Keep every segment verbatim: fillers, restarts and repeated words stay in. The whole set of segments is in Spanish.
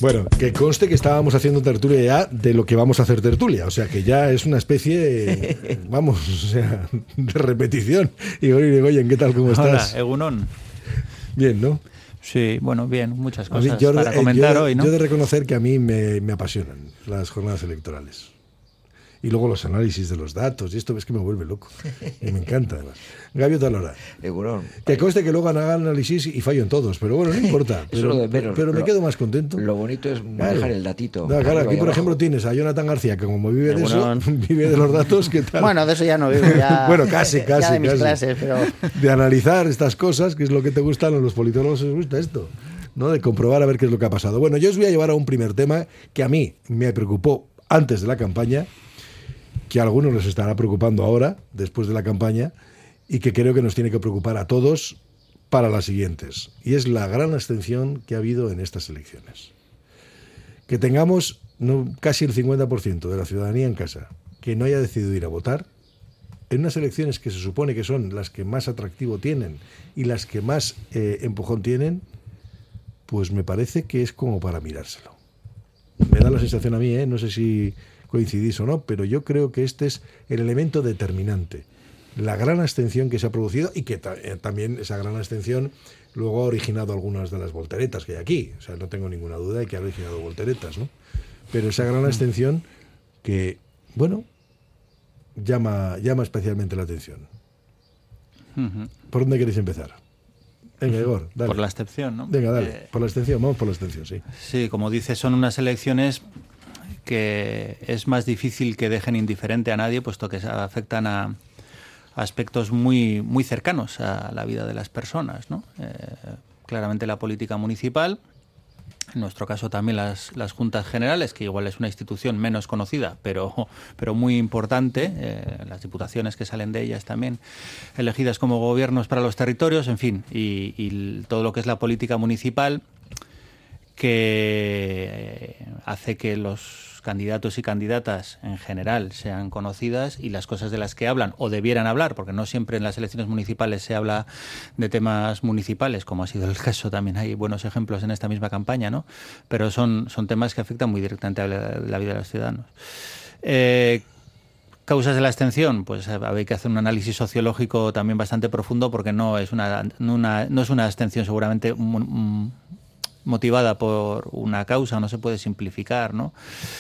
Bueno, que conste que estábamos haciendo tertulia ya de lo que vamos a hacer tertulia, o sea que ya es una especie, vamos, o sea, de repetición. Igor Irigoyen, ¿qué tal? ¿Cómo estás? Hola, Egunon. Bien, ¿no? Sí, bueno, bien, muchas A mí, cosas yo, para eh, comentar yo, hoy, ¿no? Yo he de reconocer que a mí me, me apasionan las jornadas electorales. Y luego los análisis de los datos, y esto es que me vuelve loco. Y me encanta, además. Gabio Talora. Egunon. Que conste que luego hagan análisis y fallo en todos, pero bueno, no importa. Pero, Eso lo de menos. pero me Lo- quedo más contento. Lo bonito es manejar Claro. el datito. No, claro, arriba aquí, y por abajo. ejemplo, tienes a Jonathan García, que como vive de Egunon. eso, vive de los datos, ¿qué tal? Bueno, de eso ya no vivo, ya, Bueno, casi, casi, ya de mis casi. clases, pero De analizar estas cosas, que es lo que te gustan, a los politólogos les gusta esto, ¿no? De comprobar a ver qué es lo que ha pasado. Bueno, yo os voy a llevar a un primer tema que a mí me preocupó antes de la campaña, que a algunos les estará preocupando ahora, después de la campaña, y que creo que nos tiene que preocupar a todos para las siguientes. Y es la gran abstención que ha habido en estas elecciones. Que tengamos no, casi el cincuenta por ciento de la ciudadanía en casa que no haya decidido ir a votar, en unas elecciones que se supone que son las que más atractivo tienen y las que más eh, empujón tienen, pues me parece que es como para mirárselo. Me da la sensación a mí, ¿eh? No sé si coincidís o no, pero yo creo que este es el elemento determinante. La gran abstención que se ha producido y que ta- eh, también esa gran abstención luego ha originado algunas de las volteretas que hay aquí. O sea, no tengo ninguna duda de que ha originado volteretas, ¿no? Pero esa gran abstención que, bueno, llama, llama especialmente la atención. Ujú. ¿Por dónde queréis empezar? Venga, Igor, dale. Por la excepción, ¿no? Venga, dale. Eh, Por la abstención, vamos por la abstención, sí. Sí, como dices, son unas elecciones que es más difícil que dejen indiferente a nadie, puesto que afectan a aspectos muy, muy cercanos a la vida de las personas, ¿no? Eh, claramente la política municipal, en nuestro caso también las, las juntas generales, que igual es una institución menos conocida, pero, pero muy importante, eh, las diputaciones que salen de ellas también, elegidas como gobiernos para los territorios, en fin, y, y todo lo que es la política municipal, que hace que los candidatos y candidatas en general sean conocidas y las cosas de las que hablan o debieran hablar, porque no siempre en las elecciones municipales se habla de temas municipales, como ha sido el caso, también hay buenos ejemplos en esta misma campaña, ¿no? Pero son, son temas que afectan muy directamente a la, la vida de los ciudadanos. Eh, ¿Causas de la abstención? Pues hay que hacer un análisis sociológico también bastante profundo, porque no es una, no una, no es una abstención seguramente mm, motivada por una causa, no se puede simplificar, ¿no?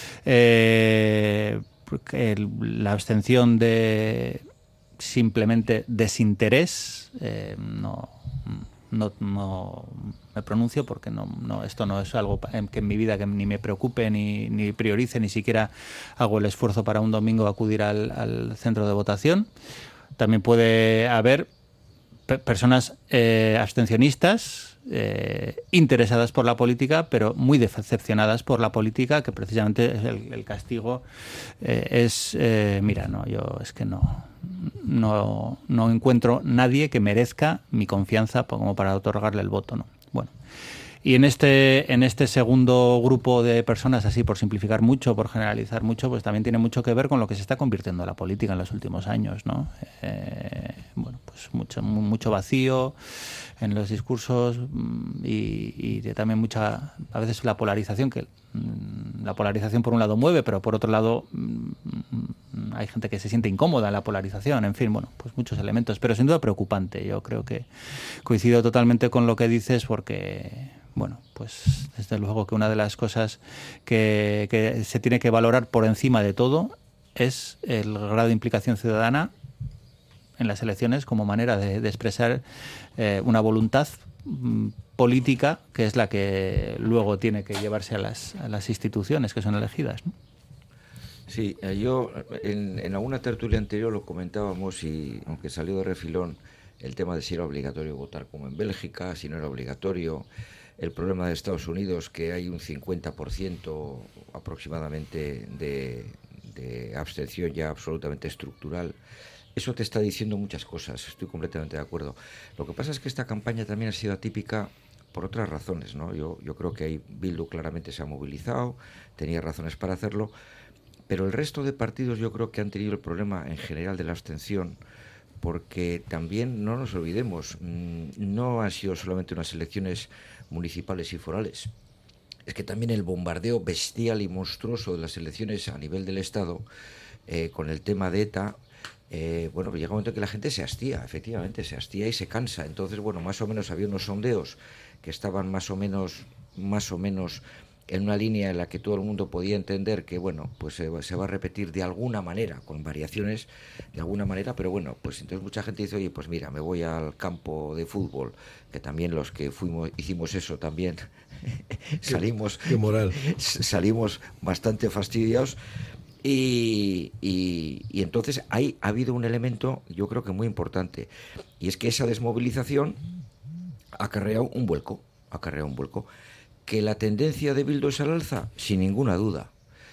Eh, el, la abstención de simplemente desinterés, eh, no, no, no me pronuncio porque no, no, esto no es algo que en mi vida que ni me preocupe ni, ni priorice, ni siquiera hago el esfuerzo para un domingo acudir al, al centro de votación. También puede haber pe- personas eh, abstencionistas, Eh, interesadas por la política, pero muy decepcionadas por la política, que precisamente es el, el castigo eh, es, eh, mira, no, yo es que no, no, no encuentro nadie que merezca mi confianza como para otorgarle el voto, ¿no? Bueno. Y en este, en este segundo grupo de personas, así por simplificar mucho, por generalizar mucho, pues también tiene mucho que ver con lo que se está convirtiendo la política en los últimos años, ¿no? Eh, bueno, pues mucho, mucho vacío en los discursos y, y de también mucha, a veces la polarización, que la polarización por un lado mueve, pero por otro lado hay gente que se siente incómoda en la polarización, en fin, bueno, pues muchos elementos, pero sin duda preocupante. Yo creo que coincido totalmente con lo que dices, porque bueno, pues desde luego que una de las cosas que, que se tiene que valorar por encima de todo es el grado de implicación ciudadana en las elecciones como manera de, de expresar eh, una voluntad mm, política, que es la que luego tiene que llevarse a las, a las instituciones que son elegidas, ¿no? Sí, eh, yo en, en alguna tertulia anterior lo comentábamos y aunque salió de refilón el tema de si era obligatorio votar como en Bélgica, si no era obligatorio, el problema de Estados Unidos, que hay un cincuenta por ciento aproximadamente de, de abstención ya absolutamente estructural. Eso te está diciendo muchas cosas, estoy completamente de acuerdo. Lo que pasa es que esta campaña también ha sido atípica por otras razones, ¿no? Yo, yo creo que ahí Bildu claramente se ha movilizado, tenía razones para hacerlo, pero el resto de partidos yo creo que han tenido el problema en general de la abstención, porque también, no nos olvidemos, no han sido solamente unas elecciones municipales y forales. es que también el bombardeo bestial y monstruoso de las elecciones a nivel del Estado, eh, con el tema de ETA, eh, bueno, llega un momento en que la gente se hastía, efectivamente, se hastía y se cansa. Entonces, bueno, más o menos había unos sondeos que estaban más o menos, más o menos en una línea en la que todo el mundo podía entender que, bueno, pues se va, se va a repetir de alguna manera, con variaciones de alguna manera, pero bueno, pues entonces mucha gente dice, oye, pues mira, me voy al campo de fútbol, que también los que fuimos, hicimos eso también, salimos, qué moral. salimos bastante fastidiados. Y, y, y entonces ahí ha habido un elemento, yo creo que muy importante, y es que esa desmovilización ha acarreado un vuelco, ha acarreado un vuelco. Que la tendencia de Bildu es al alza, sin ninguna duda.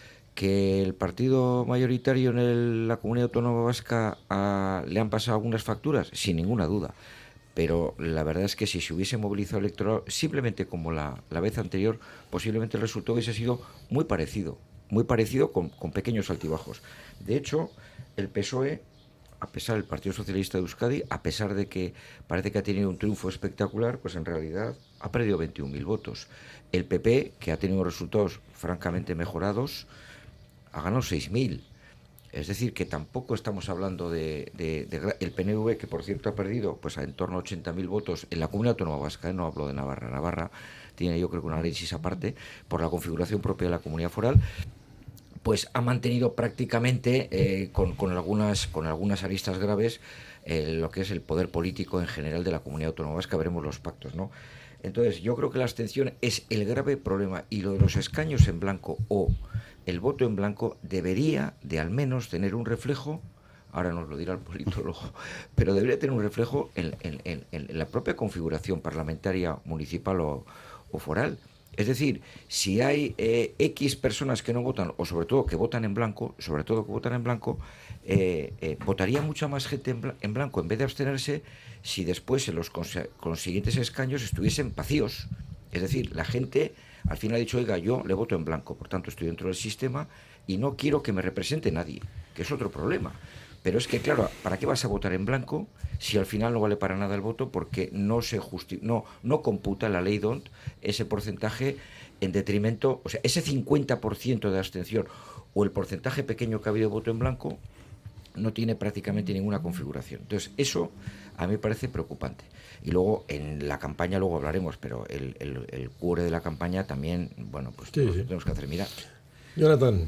Que el partido mayoritario en el, la Comunidad Autónoma Vasca a, le han pasado algunas facturas, sin ninguna duda. Pero la verdad es que si se hubiese movilizado electoral, simplemente como la, la vez anterior, posiblemente el resultado hubiese sido muy parecido, muy parecido con, con pequeños altibajos. De hecho, el P S O E, a pesar del Partido Socialista de Euskadi, a pesar de que parece que ha tenido un triunfo espectacular, pues en realidad ha perdido veintiún mil votos. El P P, que ha tenido resultados francamente mejorados, ha ganado seis mil. Es decir, que tampoco estamos hablando de, de, de... El P N V, que por cierto ha perdido pues en torno a ochenta mil votos en la Comunidad Autónoma Vasca, ¿eh? No hablo de Navarra. Navarra tiene, yo creo que un análisis aparte, por la configuración propia de la comunidad foral, pues ha mantenido prácticamente, eh, con, con, algunas, con algunas aristas graves, eh, lo que es el poder político en general de la Comunidad Autónoma Vasca. Veremos los pactos, ¿no? Entonces, yo creo que la abstención es el grave problema, y lo de los escaños en blanco o el voto en blanco debería de al menos tener un reflejo, ahora nos lo dirá el politólogo, pero debería tener un reflejo en, en, en, en la propia configuración parlamentaria, municipal o, o foral. Es decir, si hay eh, X personas que no votan, o sobre todo que votan en blanco, sobre todo que votan en blanco, eh, eh, votaría mucha más gente en, bl- en blanco en vez de abstenerse si después en los cons- consiguientes escaños estuviesen vacíos. Es decir, la gente al final ha dicho, oiga, yo le voto en blanco, por tanto estoy dentro del sistema y no quiero que me represente nadie, que es otro problema. Pero es que, claro, ¿para qué vas a votar en blanco si al final no vale para nada el voto? Porque no se justi- no, no computa la ley D O N T ese porcentaje en detrimento, o sea, ese cincuenta por ciento de abstención o el porcentaje pequeño que ha habido de voto en blanco no tiene prácticamente ninguna configuración. Entonces, eso a mí me parece preocupante. Y luego, en la campaña, luego hablaremos, pero el, el, el cuore de la campaña también, bueno, pues sí, sí. tenemos que hacer mirar. Jonathan.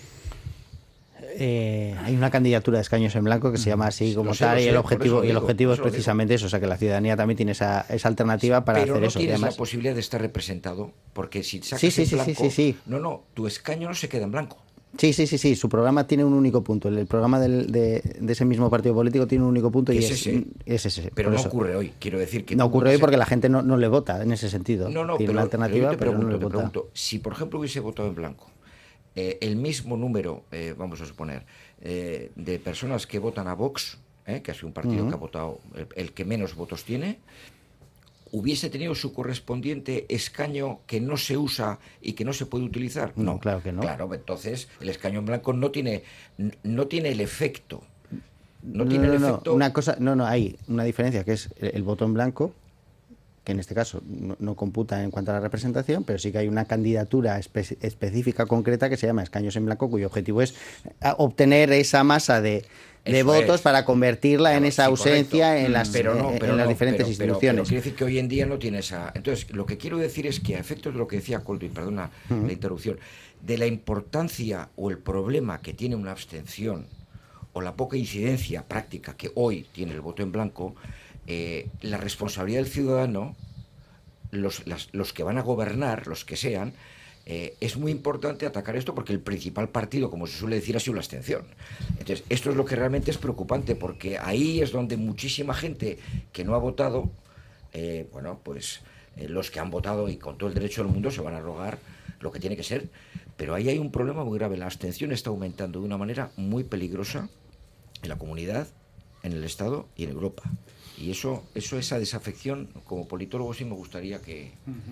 Eh, hay una candidatura de escaños en blanco que se llama así como sé, tal, y sé, el por objetivo eso y el digo, objetivo por es eso precisamente eso, o sea, que la ciudadanía también tiene esa, esa alternativa para pero hacer no eso. tienes Además, la posibilidad de estar representado, porque si sacas Sí, sí, en sí, blanco, sí, sí, sí. no, no, tu escaño no se queda en blanco. Sí, sí, sí, sí, su programa tiene un único punto. El, el programa del, de, de ese mismo partido político tiene un único punto y Es es ese. es ese. Pero por no eso. ocurre hoy, quiero decir que... No tú ocurre hoy votas porque en- la gente no, no le vota en ese sentido. No, no, tiene pero, una alternativa, pero yo te pero pregunto, no le te vota. pregunto, si por ejemplo hubiese votado en blanco, eh, el mismo número, eh, vamos a suponer, eh, de personas que votan a Vox, eh, que ha sido un partido Uh-huh. que ha votado, el, el que menos votos tiene, hubiese tenido su correspondiente escaño que no se usa y que no se puede utilizar. No, claro que no. Claro, entonces el escaño en blanco no tiene, no tiene el efecto. No, No, tiene no, el no, efecto. una cosa, no, no, hay una diferencia que es el, el voto en blanco, que en este caso no, no computa en cuanto a la representación, pero sí que hay una candidatura espe- específica concreta que se llama escaños en blanco, cuyo objetivo es a- obtener esa masa de, de Eso votos es. para convertirla en Claro, esa sí, ausencia correcto. en las, pero no, en- pero en las no, diferentes pero- pero- instituciones. Pero, quiere decir que hoy en día no tiene esa... Entonces, lo que quiero decir es que a efectos de lo que decía Colby, perdona Uh-huh. la interrupción, de la importancia o el problema que tiene una abstención o la poca incidencia práctica que hoy tiene el voto en blanco, eh, la responsabilidad del ciudadano, los, las- los que van a gobernar, los que sean, eh, es muy importante atacar esto porque el principal partido, como se suele decir, ha sido la abstención. Entonces, esto es lo que realmente es preocupante, porque ahí es donde muchísima gente que no ha votado, eh, bueno, pues eh, los que han votado y con todo el derecho del mundo se van a rogar lo que tiene que ser. Pero ahí hay un problema muy grave. La abstención está aumentando de una manera muy peligrosa en la comunidad, en el Estado y en Europa. Y eso, eso esa desafección, como politólogo sí me gustaría que...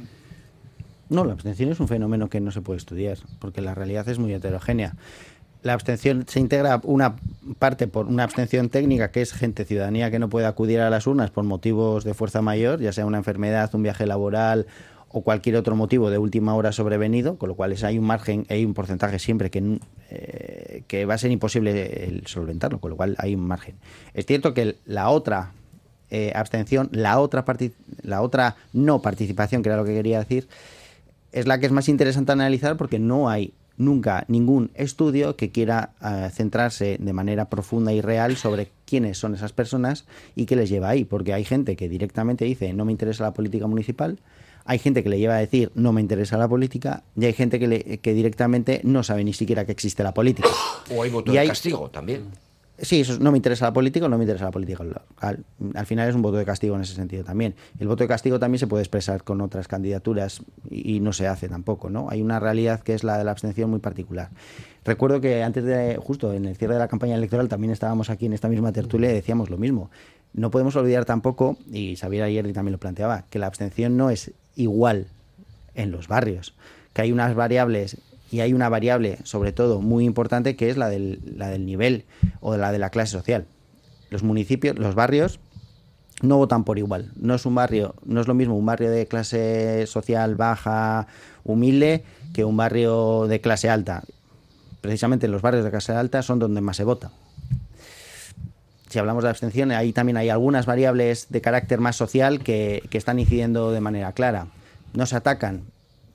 No, la abstención es un fenómeno que no se puede estudiar, porque la realidad es muy heterogénea. La abstención se integra una parte por una abstención técnica, que es gente, ciudadanía, que no puede acudir a las urnas por motivos de fuerza mayor, ya sea una enfermedad, un viaje laboral o cualquier otro motivo de última hora sobrevenido, con lo cual es, hay un margen, hay un porcentaje siempre que, eh, que va a ser imposible el solventarlo, con lo cual hay un margen. Es cierto que la otra eh, abstención, la otra, partic- la otra no participación, que era lo que quería decir, es la que es más interesante analizar porque no hay nunca ningún estudio que quiera uh, centrarse de manera profunda y real sobre quiénes son esas personas y qué les lleva ahí, porque hay gente que directamente dice no me interesa la política municipal, hay gente que le lleva a decir no me interesa la política y hay gente que, le, que directamente no sabe ni siquiera que existe la política. O hay voto y de hay, castigo también. Sí, eso es, no me interesa la política o no me interesa la política local. Al final es un voto de castigo en ese sentido también. El voto de castigo también se puede expresar con otras candidaturas y, y no se hace tampoco, ¿no? Hay una realidad que es la de la abstención muy particular. Recuerdo que antes de, justo en el cierre de la campaña electoral, también estábamos aquí en esta misma tertulia y decíamos lo mismo. No podemos olvidar tampoco, y Xavier Ayerdi también lo planteaba, que la abstención no es igual en los barrios, que hay unas variables. Y hay una variable, sobre todo, muy importante, que es la del, la del nivel o la de la clase social. Los municipios, los barrios, no votan por igual. No es un barrio, no es lo mismo un barrio de clase social baja, humilde, que un barrio de clase alta. Precisamente los barrios de clase alta son donde más se vota. Si hablamos de abstención, ahí también hay algunas variables de carácter más social que, que están incidiendo de manera clara. No se atacan.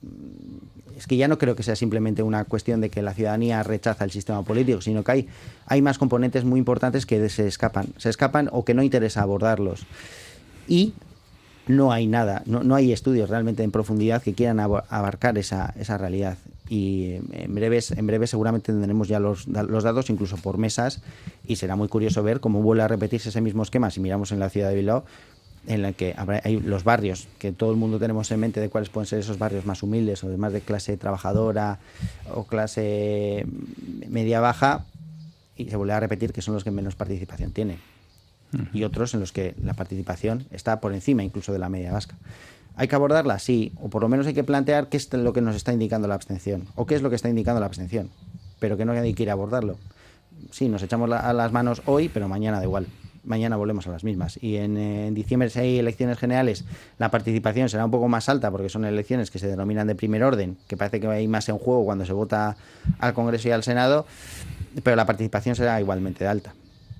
Es que ya no creo que sea simplemente una cuestión de que la ciudadanía rechaza el sistema político, sino que hay, hay más componentes muy importantes que se escapan, se escapan o que no interesa abordarlos. Y no hay nada, no, no hay estudios realmente en profundidad que quieran abarcar esa, esa realidad. Y en breves, en breve seguramente tendremos ya los, los datos, incluso por mesas, y será muy curioso ver cómo vuelve a repetirse ese mismo esquema. Si miramos en la ciudad de Bilbao, en la que habrá, hay los barrios, que todo el mundo tenemos en mente de cuáles pueden ser esos barrios más humildes o de más de clase trabajadora o clase media-baja, y se vuelve a repetir que son los que menos participación tienen. Uh-huh. Y otros en los que la participación está por encima incluso de la media vasca. ¿Hay que abordarla? Sí, o por lo menos hay que plantear qué es lo que nos está indicando la abstención, o qué es lo que está indicando la abstención, pero que no hay que ir a abordarlo. Sí, nos echamos la, a las manos hoy, pero mañana da igual. Mañana volvemos a las mismas. Y en, en diciembre, si hay elecciones generales, la participación será un poco más alta porque son elecciones que se denominan de primer orden, que parece que hay más en juego cuando se vota al Congreso y al Senado, pero la participación será igualmente alta.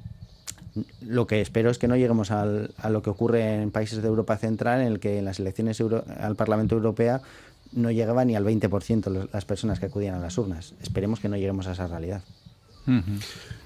Lo que espero es que no lleguemos al, a lo que ocurre en países de Europa Central, en el que en las elecciones Euro, al Parlamento Europeo no llegaba ni al veinte por ciento las personas que acudían a las urnas. Esperemos que no lleguemos a esa realidad. Uh-huh.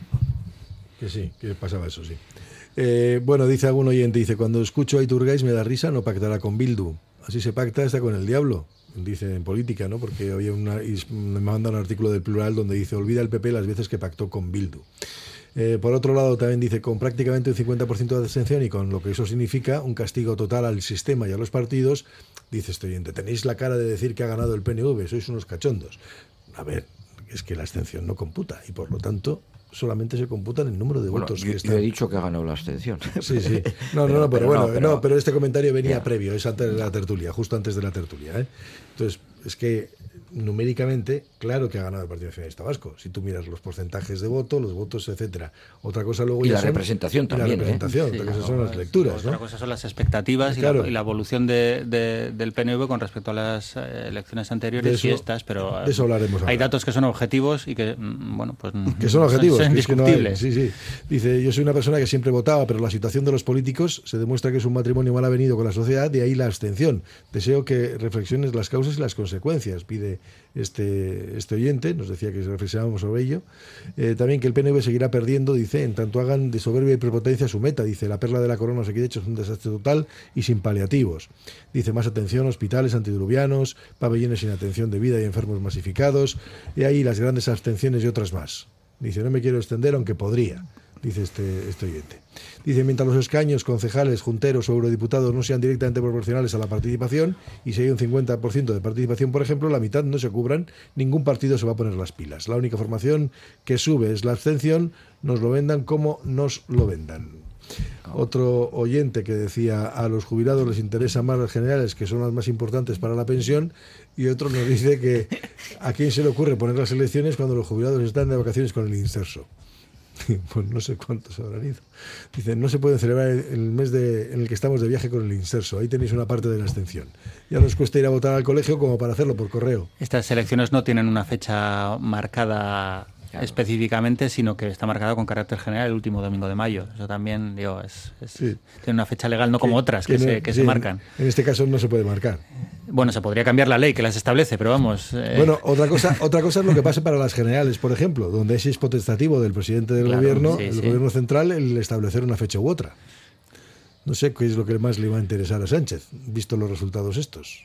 Que sí, que pasaba eso, sí. Eh, bueno, dice algún oyente, dice, cuando escucho a Iturgaiz me da risa, no pactará con Bildu. Así se pacta, está con el diablo, dice en política, ¿no? Porque había una, y me manda un artículo del Plural donde dice, olvida el P P las veces que pactó con Bildu. Eh, por otro lado, también dice, con prácticamente un cincuenta por ciento de abstención y con lo que eso significa, un castigo total al sistema y a los partidos, dice este oyente, tenéis la cara de decir que ha ganado el P N V, sois unos cachondos. A ver, es que la abstención no computa y por lo tanto solamente se computan el número de bueno, votos yo, que están. Yo he dicho que ha ganado la abstención. Sí, sí. No, no, no, pero, pero bueno, no, pero, no, pero este comentario venía yeah. previo, es antes de la tertulia, justo antes de la tertulia, ¿eh? Entonces, es que numéricamente, claro que ha ganado el Partido Nacionalista Vasco. Si tú miras los porcentajes de voto, los votos, etcétera. Otra cosa luego y ya la son, representación y también. La representación, ¿eh? Sí, otra cosa claro, son las lecturas, otra ¿no? cosa son las expectativas claro. y, la, y la evolución de, de, del P N V con respecto a las eh, elecciones anteriores eso, y estas, pero de eso hablaremos hay ahora. datos que son objetivos y que, bueno, pues que son objetivos, son, son que es que no hay, sí, sí. sí. Dice, yo soy una persona que siempre votaba, pero la situación de los políticos se demuestra que es un matrimonio mal avenido con la sociedad, de ahí la abstención. Deseo que reflexiones las causas y las consecuencias, pide este, este oyente, nos decía que reflexionábamos sobre ello. Eh, también que el P N V seguirá perdiendo, dice, en tanto hagan de soberbia y prepotencia su meta, dice, la perla de la corona aquí de hecho es un desastre total y sin paliativos. Dice, más atención, hospitales antidiluvianos, pabellones sin atención debida y enfermos masificados, y ahí las grandes abstenciones y otras más. Dice, no me quiero extender, aunque podría, dice este, este oyente. Dice, mientras los escaños, concejales, junteros o eurodiputados no sean directamente proporcionales a la participación, y si hay un cincuenta por ciento de participación, por ejemplo, la mitad no se cubran, ningún partido se va a poner las pilas. La única formación que sube es la abstención, nos lo vendan como nos lo vendan. Otro oyente que decía, a los jubilados les interesan más las generales, que son las más importantes para la pensión, y otro nos dice que a quién se le ocurre poner las elecciones cuando los jubilados están de vacaciones con el inserso. Pues no sé cuántos habrán ido. Dicen, no se pueden celebrar el mes de, en el que estamos de viaje con el inserso. Ahí tenéis una parte de la abstención. Ya nos cuesta ir a votar al colegio como para hacerlo por correo. Estas elecciones no tienen una fecha marcada claro. específicamente, sino que está marcada con carácter general el último domingo de mayo. Eso también, digo, es, es sí. tiene una fecha legal, no como que, otras que, que, se, que sí, se marcan. En este caso no se puede marcar. Bueno, se podría cambiar la ley que las establece, pero vamos... Eh... Bueno, otra cosa otra cosa es lo que pasa para las generales, por ejemplo, donde es potestativo del presidente del claro, gobierno, sí, el sí. gobierno central, el establecer una fecha u otra. No sé qué es lo que más le va a interesar a Sánchez, visto los resultados estos.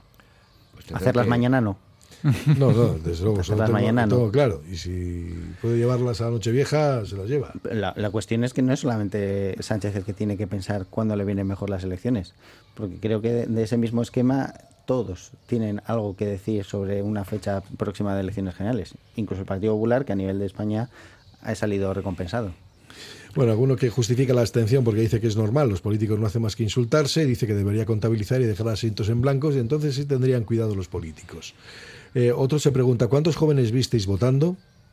Pues Hacerlas que... mañana no. No, no, desde luego, solo tengo, mañana, tengo no. claro. Y si puede llevarlas a Nochevieja, se las lleva. La, la cuestión es que no es solamente Sánchez el que tiene que pensar cuándo le vienen mejor las elecciones, porque creo que de, de ese mismo esquema todos tienen algo que decir sobre una fecha próxima de elecciones generales, incluso el Partido Popular, que a nivel de España ha salido recompensado. Bueno, alguno que justifica la abstención porque dice que es normal, los políticos no hacen más que insultarse, dice que debería contabilizar y dejar asientos en blancos, y entonces sí tendrían cuidado los políticos. Eh, otro se pregunta, ¿cuántos jóvenes visteis votando?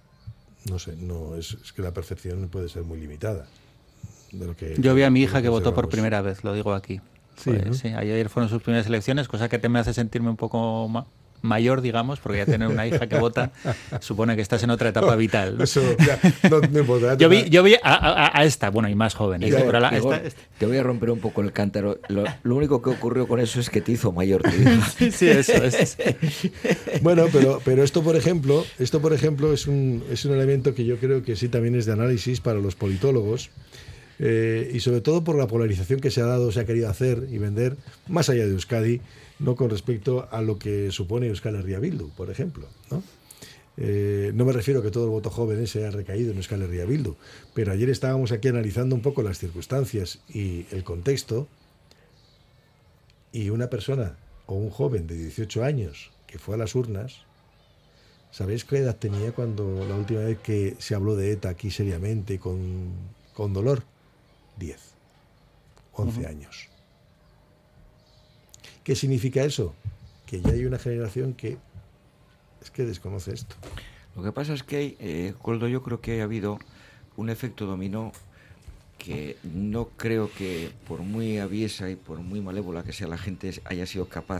No sé, no es, es que la percepción puede ser muy limitada. De lo que, Yo vi a mi hija que votó por primera vez, lo digo aquí. Sí, pues, ¿no? sí, ayer fueron sus primeras elecciones, cosa que te me hace sentirme un poco ma- mayor, digamos, porque ya tener una hija que vota supone que estás en otra etapa no, vital. Eso, ya, no, no importa. Yo vi, yo vi a, a, a esta, bueno, y más jóvenes. Igor, ¿eh? Pero la, Igor, esta, esta... Te voy a romper un poco el cántaro. Lo, lo único que ocurrió con eso es que te hizo mayor tu hija. Sí, sí, eso es. Bueno, pero, pero esto, por ejemplo, esto, por ejemplo, es un, es un elemento que yo creo que sí también es de análisis para los politólogos. Eh, y sobre todo por la polarización que se ha dado, se ha querido hacer y vender más allá de Euskadi, no con respecto a lo que supone Euskal Herria Bildu, por ejemplo, ¿no? Eh, no me refiero a que todo el voto joven se haya recaído en Euskal Herria Bildu, pero ayer estábamos aquí analizando un poco las circunstancias y el contexto, y una persona o un joven de dieciocho años que fue a las urnas, ¿sabéis qué edad tenía cuando la última vez que se habló de ETA aquí seriamente con, con dolor? diez, once uh-huh. años. ¿Qué significa eso? Que ya hay una generación que es que desconoce esto. Lo que pasa es que hay, eh, Coldo, yo creo que ha habido un efecto dominó que no creo que por muy aviesa y por muy malévola que sea la gente haya sido capaz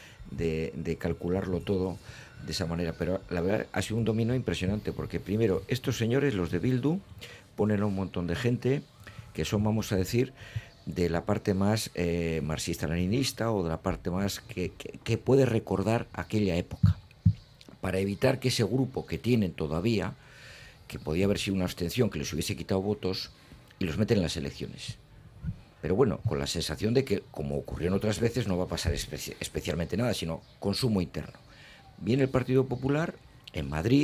de, de calcularlo todo de esa manera, pero la verdad ha sido un dominó impresionante, porque primero estos señores, los de Bildu, ponen a un montón de gente que son, vamos a decir, de la parte más eh, marxista-leninista o de la parte más que, que, que puede recordar aquella época, para evitar que ese grupo que tienen todavía, que podía haber sido una abstención que les hubiese quitado votos, y los meten en las elecciones. Pero bueno, con la sensación de que, como ocurrió en otras veces, no va a pasar espe- especialmente nada, sino consumo interno. Viene el Partido Popular en Madrid,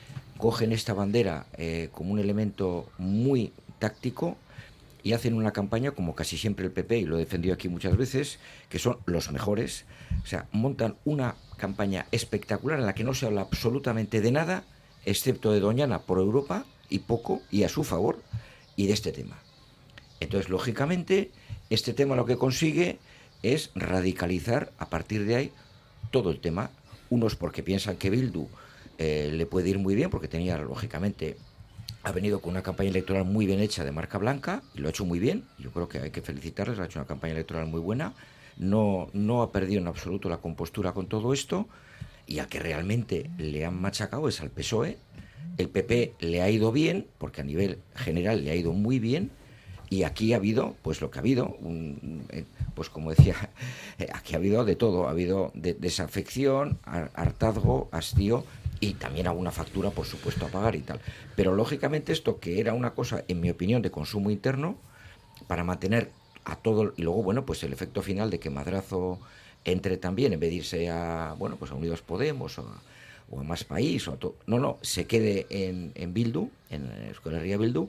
cogen esta bandera eh, como un elemento muy táctico, y hacen una campaña, como casi siempre el P P, y lo he defendido aquí muchas veces, que son los mejores. O sea, montan una campaña espectacular en la que no se habla absolutamente de nada, excepto de Doñana por Europa, y poco, y a su favor, y de este tema. Entonces, lógicamente, este tema lo que consigue es radicalizar a partir de ahí todo el tema. Unos porque piensan que Bildu eh, le puede ir muy bien, porque tenía, lógicamente... ha venido con una campaña electoral muy bien hecha de marca blanca y lo ha hecho muy bien. Yo creo que hay que felicitarles, ha hecho una campaña electoral muy buena. No, no ha perdido en absoluto la compostura con todo esto, y al que realmente le han machacado es al P S O E. El P P le ha ido bien, porque a nivel general le ha ido muy bien, y aquí ha habido, pues lo que ha habido, un, pues como decía, aquí ha habido de todo, ha habido de, desafección, hartazgo, hastío, y también alguna factura, por supuesto, a pagar y tal. Pero, lógicamente, esto que era una cosa, en mi opinión, de consumo interno, para mantener a todo... Y luego, bueno, pues el efecto final de que Madrazo entre también, en vez de irse a, bueno, pues a Unidos Podemos o a, o a Más País, o a todo... No, no, se quede en, en Bildu, en Euskal Herria Bildu.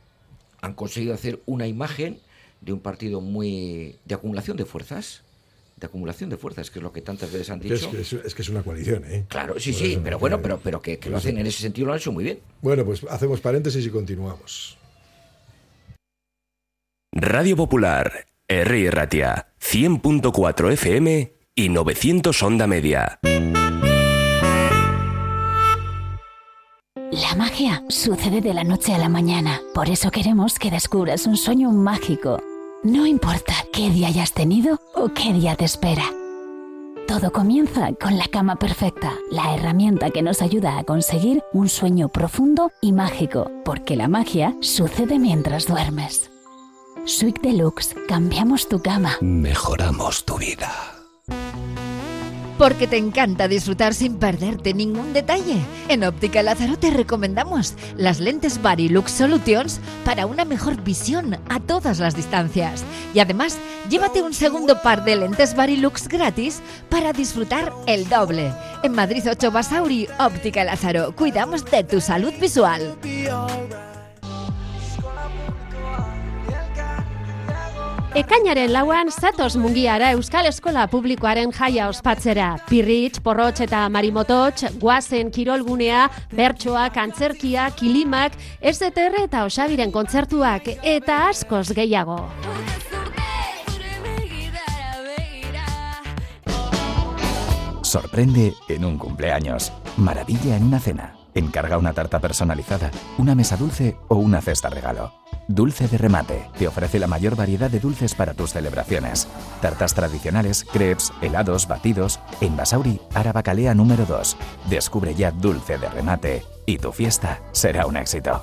Han conseguido hacer una imagen de un partido muy... de acumulación de fuerzas... de acumulación de fuerzas, que es lo que tantas veces han dicho. Es que es, es, que es una coalición, ¿eh? Claro, sí, sí, pero bueno, pero, pero que, que lo hacen en ese sentido, lo han hecho muy bien. Bueno, pues hacemos paréntesis y continuamos. Radio Popular, Herri Erratia, cien punto cuatro F M y novecientos onda media. La magia sucede de la noche a la mañana. Por eso queremos que descubras un sueño mágico. No importa qué día hayas tenido o qué día te espera. Todo comienza con la cama perfecta, la herramienta que nos ayuda a conseguir un sueño profundo y mágico, porque la magia sucede mientras duermes. Suite Deluxe, cambiamos tu cama. Mejoramos tu vida. Porque te encanta disfrutar sin perderte ningún detalle. En Óptica Lázaro te recomendamos las lentes Varilux Solutions para una mejor visión a todas las distancias. Y además, llévate un segundo par de lentes Varilux gratis para disfrutar el doble. En Madrid ocho Basauri, Óptica Lázaro. Cuidamos de tu salud visual. Ekainaren lauan zatoz Mungiara Euskal Eskola Publikoaren jaia ospatzera. Pirritx, porrotx eta marimototx, guazen kirolgunea, bertsoak, antzerkia, kilimak, ez de te erre eta Osabiren kontzertuak eta askoz gehiago. Sorprende en un cumpleaños. Maravilla en una cena. Encarga una tarta personalizada, una mesa dulce o una cesta regalo. Dulce de Remate te ofrece la mayor variedad de dulces para tus celebraciones. Tartas tradicionales, crepes, helados, batidos. En Basauri, Arabacalea número dos. Descubre ya Dulce de Remate y tu fiesta será un éxito.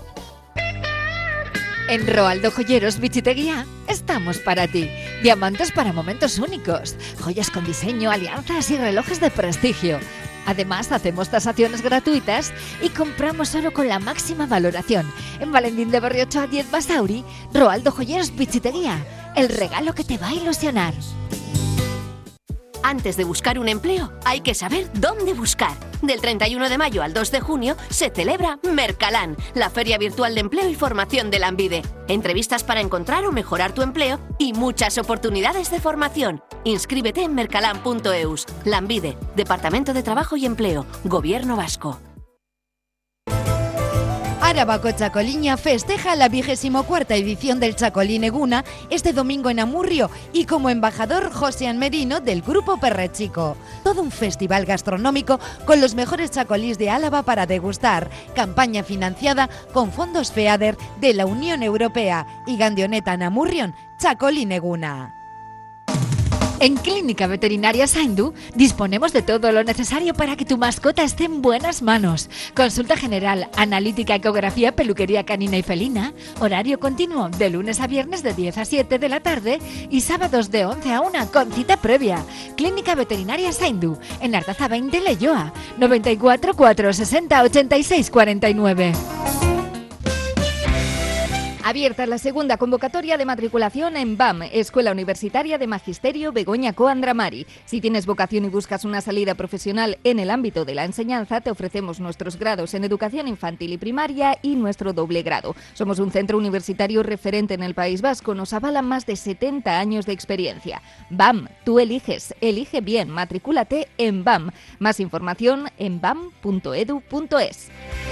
En Roaldo Joyeros Bichiteguía estamos para ti. Diamantes para momentos únicos, joyas con diseño, alianzas y relojes de prestigio. Además, hacemos tasaciones gratuitas y compramos oro con la máxima valoración. En Valentín de Berriocho a diez Basauri, Roaldo Joyeros Bichiteguía. El regalo que te va a ilusionar. Antes de buscar un empleo, hay que saber dónde buscar. Del treinta y uno de mayo al dos de junio se celebra Mercalán, la feria virtual de empleo y formación de Lanbide. Entrevistas para encontrar o mejorar tu empleo y muchas oportunidades de formación. Inscríbete en mercalán punto eus. Lanbide, Departamento de Trabajo y Empleo, Gobierno Vasco. Arabako Txakoliña festeja la vigésimo cuarta edición del Chacolín Eguna este domingo en Amurrio y como embajador Josean Merino del Grupo Perrechico. Todo un festival gastronómico con los mejores chacolís de Álava para degustar. Campaña financiada con fondos FEADER de la Unión Europea y Gandioneta Amurrion Chacolín Eguna. En Clínica Veterinaria Zaindu disponemos de todo lo necesario para que tu mascota esté en buenas manos. Consulta general, analítica, ecografía, peluquería canina y felina, horario continuo de lunes a viernes de diez a siete de la tarde y sábados de once a una con cita previa. Clínica Veterinaria Zaindu, en Artaza veinte Leioa, noventa y cuatro, cuatrocientos sesenta, ochenta y seis cuarenta y nueve. Abierta la segunda convocatoria de matriculación en B A M, Escuela Universitaria de Magisterio Begoña Coandramari. Si tienes vocación y buscas una salida profesional en el ámbito de la enseñanza, te ofrecemos nuestros grados en educación infantil y primaria y nuestro doble grado. Somos un centro universitario referente en el País Vasco, nos avalan más de setenta años de experiencia. B A M, tú eliges, elige bien, matricúlate en B A M. Más información en bam punto edu punto es.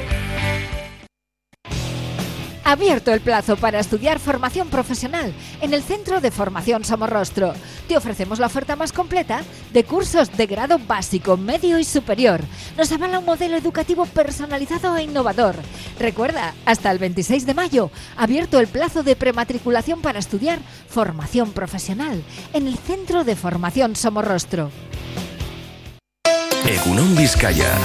Abierto el plazo para estudiar formación profesional en el Centro de Formación Somorrostro. Te ofrecemos la oferta más completa de cursos de grado básico, medio y superior. Nos avala un modelo educativo personalizado e innovador. Recuerda, hasta el veintiséis de mayo, abierto el plazo de prematriculación para estudiar formación profesional en el Centro de Formación Somorrostro. Egunon Vizcaya.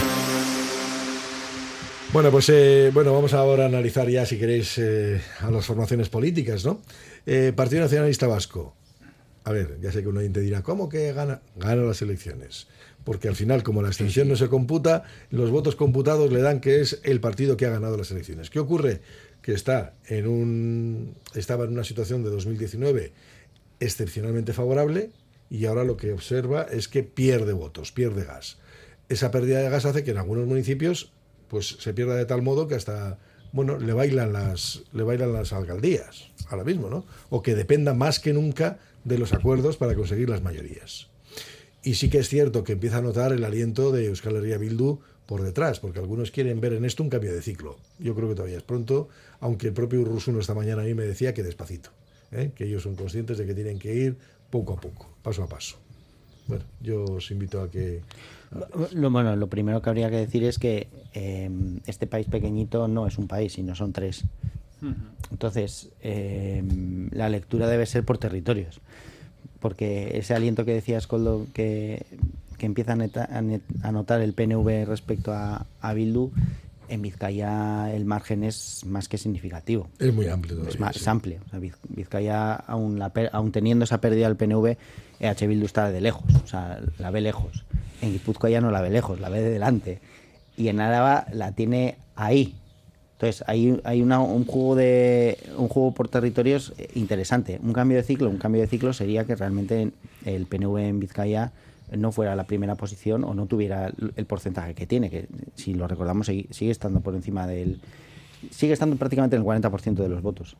Bueno, pues eh, bueno, vamos ahora a analizar ya, si queréis, eh, a las formaciones políticas, ¿no? Eh, Partido Nacionalista Vasco. A ver, ya sé que un oyente dirá, ¿cómo que gana? Gana las elecciones. Porque al final, como la abstención no se computa, los votos computados le dan que es el partido que ha ganado las elecciones. ¿Qué ocurre? Que está en un, estaba en una situación de dos mil diecinueve excepcionalmente favorable y ahora lo que observa es que pierde votos, pierde gas. Esa pérdida de gas hace que en algunos municipios pues se pierda de tal modo que hasta, bueno, le bailan las le bailan las alcaldías ahora mismo, ¿no? O que dependa más que nunca de los acuerdos para conseguir las mayorías. Y sí que es cierto que empieza a notar el aliento de Euskal Herria Bildu por detrás, porque algunos quieren ver en esto un cambio de ciclo. Yo creo que todavía es pronto, aunque el propio Urrusuno esta mañana a mí me decía que despacito, ¿eh? Que ellos son conscientes de que tienen que ir poco a poco, paso a paso. Bueno, yo os invito a que Lo, bueno, lo primero que habría que decir es que eh, este país pequeñito no es un país, sino son tres. Entonces, eh, la lectura debe ser por territorios, porque ese aliento que decías, Koldo, que, que empieza a, neta, a, net, a notar el P N V respecto a, a Bildu, en Vizcaya el margen es más que significativo. Es muy amplio todavía, es, más, sí. es amplio. O sea, Vizcaya, aún, la, aún teniendo esa pérdida del P N V, E H Bildu está de lejos, o sea, la ve lejos. En Guipúzcoa ya no la ve lejos, la ve de delante. Y en Álava la tiene ahí. Entonces, hay, hay una, un juego de un juego por territorios interesante. Un cambio de ciclo, un cambio de ciclo sería que realmente el P N V en Vizcaya no fuera la primera posición o no tuviera el porcentaje que tiene, que si lo recordamos sigue, sigue estando por encima del... sigue estando prácticamente en el cuarenta por ciento de los votos.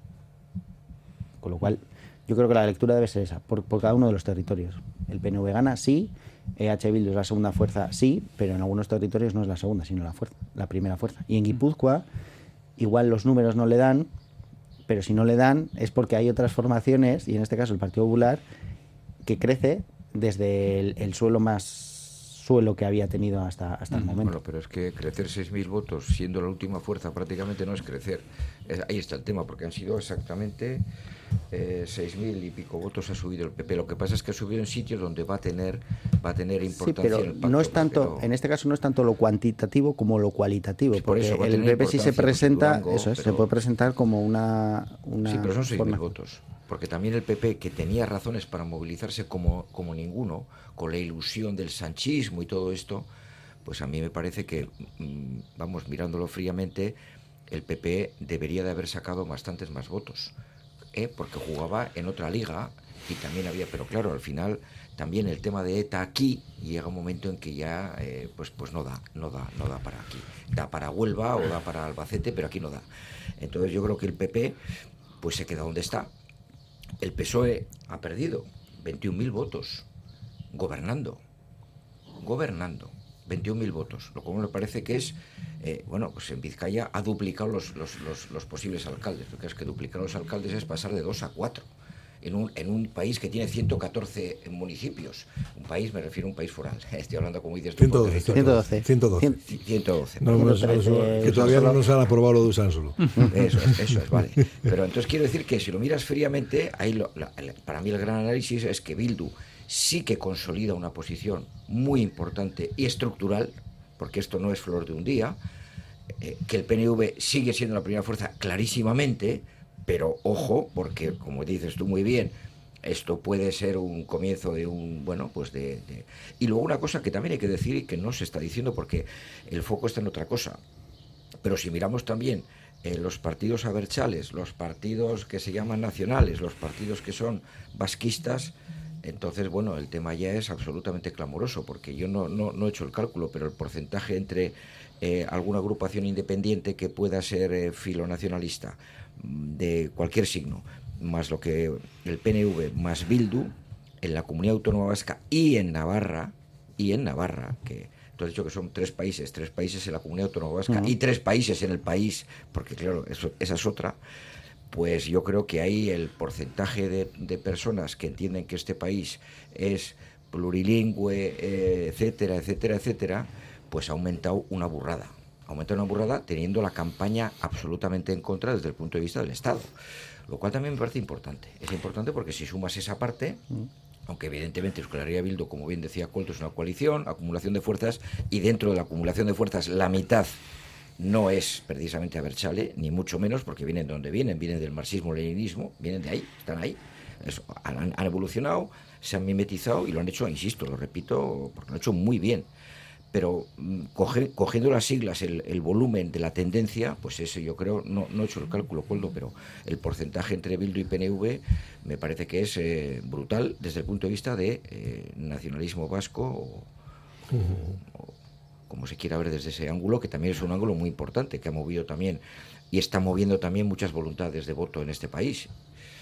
Con lo cual, yo creo que la lectura debe ser esa, por, por cada uno de los territorios. El P N V gana, sí. E H Bildu es la segunda fuerza, sí, pero en algunos territorios no es la segunda, sino la fuerza, la primera fuerza. Y en Guipúzcoa, igual los números no le dan, pero si no le dan es porque hay otras formaciones, y en este caso el Partido Popular, que crece desde el, el suelo más suelo que había tenido hasta, hasta el momento. Bueno, pero es que crecer seis mil votos siendo la última fuerza prácticamente no es crecer. Es, ahí está el tema, porque han sido exactamente eh, seis mil y pico votos ha subido el P P. Lo que pasa es que ha subido en sitios donde va a tener va a tener importancia. Sí, pero en el pacto, no es tanto, pero... en este caso no es tanto lo cuantitativo como lo cualitativo, sí, por porque eso, el P P sí se presenta, Durango, eso es, pero... se puede presentar como una, una sí, pero son seis mil forma... votos. Porque también el P P, que tenía razones para movilizarse como, como ninguno, con la ilusión del sanchismo y todo esto, pues a mí me parece que, vamos, mirándolo fríamente, el P P debería de haber sacado bastantes más votos, ¿eh? Porque jugaba en otra liga y también había, pero claro, al final también el tema de ETA aquí llega un momento en que ya eh, pues pues no da, no da, no da para aquí, da para Huelva o da para Albacete, pero aquí no da. Entonces yo creo que el P P pues se queda donde está. El P S O E ha perdido veintiún mil votos gobernando, gobernando. veintiún mil votos, lo cual me parece que es, eh, bueno, pues en Vizcaya ha duplicado los, los, los, los posibles alcaldes, porque es que duplicar los alcaldes es pasar de dos a cuatro, en un, en un país que tiene ciento catorce municipios, un país, me refiero a un país foral, estoy hablando como dices tú. ciento doce. ciento doce. ciento doce. ciento doce. No, no, eso, eso, que todavía no nos han aprobado lo de Usánsolo. Eso es, eso es, vale. Pero entonces quiero decir que si lo miras fríamente, ahí lo, la, para mí el gran análisis es que Bildu sí que consolida una posición muy importante y estructural, porque esto no es flor de un día, eh, que el P N V sigue siendo la primera fuerza clarísimamente, pero ojo, porque como dices tú muy bien, esto puede ser un comienzo de un, bueno, pues de, de... Y luego una cosa que también hay que decir y que no se está diciendo porque el foco está en otra cosa, pero si miramos también eh, los partidos abertzales, los partidos que se llaman nacionales, los partidos que son vasquistas, entonces, bueno, el tema ya es absolutamente clamoroso, porque yo no, no, no he hecho el cálculo, pero el porcentaje entre eh, alguna agrupación independiente que pueda ser eh, filonacionalista de cualquier signo, más lo que el P N V, más Bildu, en la Comunidad Autónoma Vasca y en Navarra, y en Navarra, que tú has dicho que son tres países, tres países en la Comunidad Autónoma Vasca, uh-huh. y tres países en el país, porque claro, eso, esa es otra. Pues yo creo que ahí el porcentaje de, de personas que entienden que este país es plurilingüe, eh, etcétera, etcétera, etcétera, pues ha aumentado una burrada. Ha aumentado una burrada teniendo la campaña absolutamente en contra desde el punto de vista del Estado. Lo cual también me parece importante. Es importante porque si sumas esa parte, aunque evidentemente Euskal Herria Bildu, como bien decía Koldo, es una coalición, acumulación de fuerzas, y dentro de la acumulación de fuerzas la mitad no es precisamente abertzale, ni mucho menos, porque vienen de donde vienen, vienen del marxismo-leninismo, vienen de ahí, están ahí. Eso, han, han evolucionado, se han mimetizado y lo han hecho, insisto, lo repito, porque lo han hecho muy bien. Pero coge, cogiendo las siglas, el, el volumen de la tendencia, pues eso yo creo, no, no he hecho el cálculo, Koldo, pero el porcentaje entre Bildu y P N V me parece que es eh, brutal desde el punto de vista de eh, nacionalismo vasco o, uh-huh. o como se quiera ver desde ese ángulo, que también es un ángulo muy importante, que ha movido también y está moviendo también muchas voluntades de voto en este país.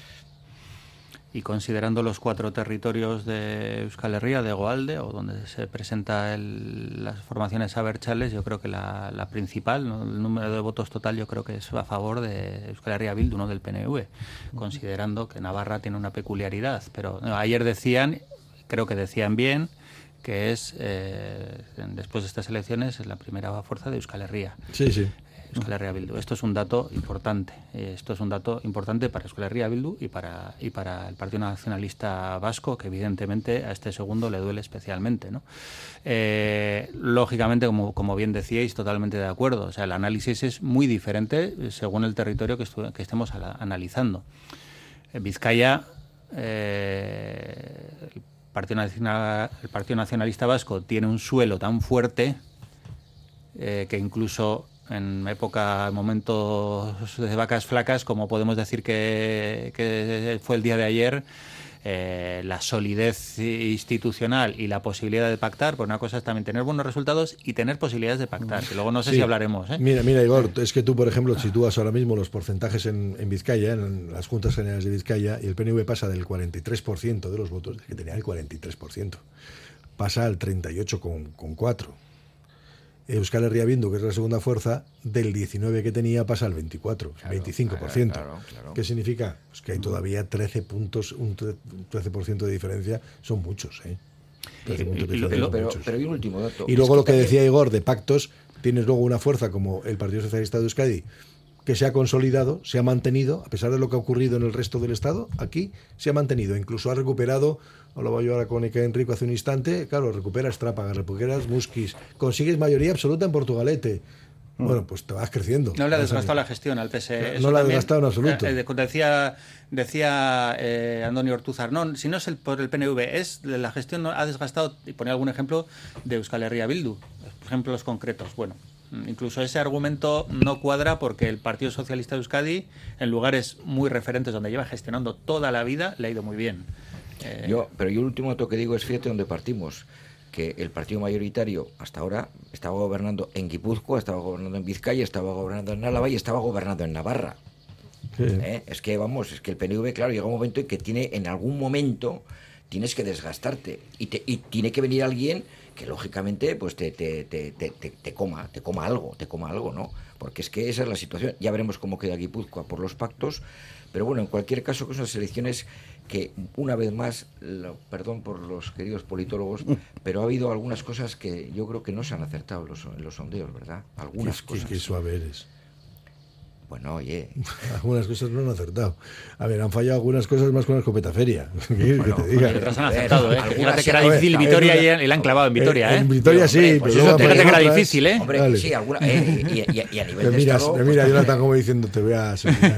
Y considerando los cuatro territorios de Euskal Herria, de Hegoalde, o donde se presenta el, las formaciones abertzales, yo creo que la, la principal, ¿no? El número de votos total, yo creo que es a favor de Euskal Herria Bildu, no del P N V, considerando que Navarra tiene una peculiaridad. Pero no, ayer decían, creo que decían bien, que es, eh, después de estas elecciones, es la primera fuerza de Euskal Herria. Sí, sí. Euskal Herria Bildu. Esto es un dato importante. Esto es un dato importante para Euskal Herria Bildu y para, y para el Partido Nacionalista Vasco, que evidentemente a este segundo le duele especialmente, ¿no? Eh, lógicamente, como, como bien decíais, totalmente de acuerdo. O sea, el análisis es muy diferente según el territorio que, estu- que estemos a la, analizando. En Vizcaya, eh, el, Partido Nacional, el Partido Nacionalista Vasco tiene un suelo tan fuerte eh, que incluso en época, momentos de vacas flacas, como podemos decir que, que fue el día de ayer, eh, la solidez institucional y la posibilidad de pactar, pues una cosa es también tener buenos resultados y tener posibilidades de pactar, que luego no sé sí. si hablaremos. ¿eh? Mira, mira, Igor, es que tú, por ejemplo, sitúas ahora mismo los porcentajes en, en Vizcaya, en las Juntas Generales de Vizcaya, y el P N V pasa del cuarenta y tres por ciento de los votos, que tenía el cuarenta y tres por ciento, pasa al treinta y ocho coma cuatro por ciento. Euskal Herria Bildu, que es la segunda fuerza, del diecinueve que tenía pasa al veinticuatro, claro, veinticinco por ciento. Claro, claro. ¿Qué significa? Pues que hay todavía trece puntos, un trece por ciento de diferencia, son muchos, ¿eh? trece puntos de diferencia, pero, pero, muchos. pero hay un último dato. Y luego es lo que también... decía Igor de pactos, tienes luego una fuerza como el Partido Socialista de Euskadi, que se ha consolidado, se ha mantenido, a pesar de lo que ha ocurrido en el resto del Estado, aquí se ha mantenido, incluso ha recuperado, hablaba yo ahora con Eka Enrico hace un instante, claro, recuperas Trápaga, recuperas Muskis, consigues mayoría absoluta en Portugalete. Bueno, pues te vas creciendo. No le ha desgastado la gestión al P S E. No, no le ha desgastado en absoluto. Eh, decía decía eh, Andoni Ortúzar, no, si no es el, por el P N V, es la gestión no ha desgastado, y ponía algún ejemplo de Euskal Herria Bildu, ejemplos concretos. Bueno, incluso ese argumento no cuadra porque el Partido Socialista de Euskadi, en lugares muy referentes donde lleva gestionando toda la vida, le ha ido muy bien. Eh... Yo, pero yo el último dato que digo es, fíjate dónde partimos, que el partido mayoritario hasta ahora estaba gobernando en Guipúzcoa, estaba gobernando en Vizcaya, estaba gobernando en Álava y estaba gobernando en Navarra. Sí. ¿Eh? Es que, vamos, es que el P N V, claro, llega un momento en que tiene, en algún momento, tienes que desgastarte y, te, y tiene que venir alguien que lógicamente pues te, te, te, te, te, te coma, te coma algo, te coma algo, ¿no? Porque es que esa es la situación. Ya veremos cómo queda Guipúzcoa por los pactos, pero bueno, en cualquier caso, que son unas elecciones que, una vez más, lo, perdón por los queridos politólogos, pero ha habido algunas cosas que yo creo que no se han acertado en los, en los sondeos, ¿verdad? Algunas qué, cosas. Qué, qué suave eres. Bueno, oye. Algunas cosas no han acertado. A ver, han fallado algunas cosas más con la escopeta feria. Bueno, que te diga. Otras han acertado, ¿eh? Fíjate que era difícil ver, Vitoria una, y la han clavado en Vitoria, ¿eh? En Vitoria Pero, sí, hombre, pues pero eso, fíjate que era otras, difícil, ¿eh? Hombre, vale. sí, alguna, eh, y, y, y a nivel me de miras, estado... me mira, pues, Jonathan, como diciendo, te voy a...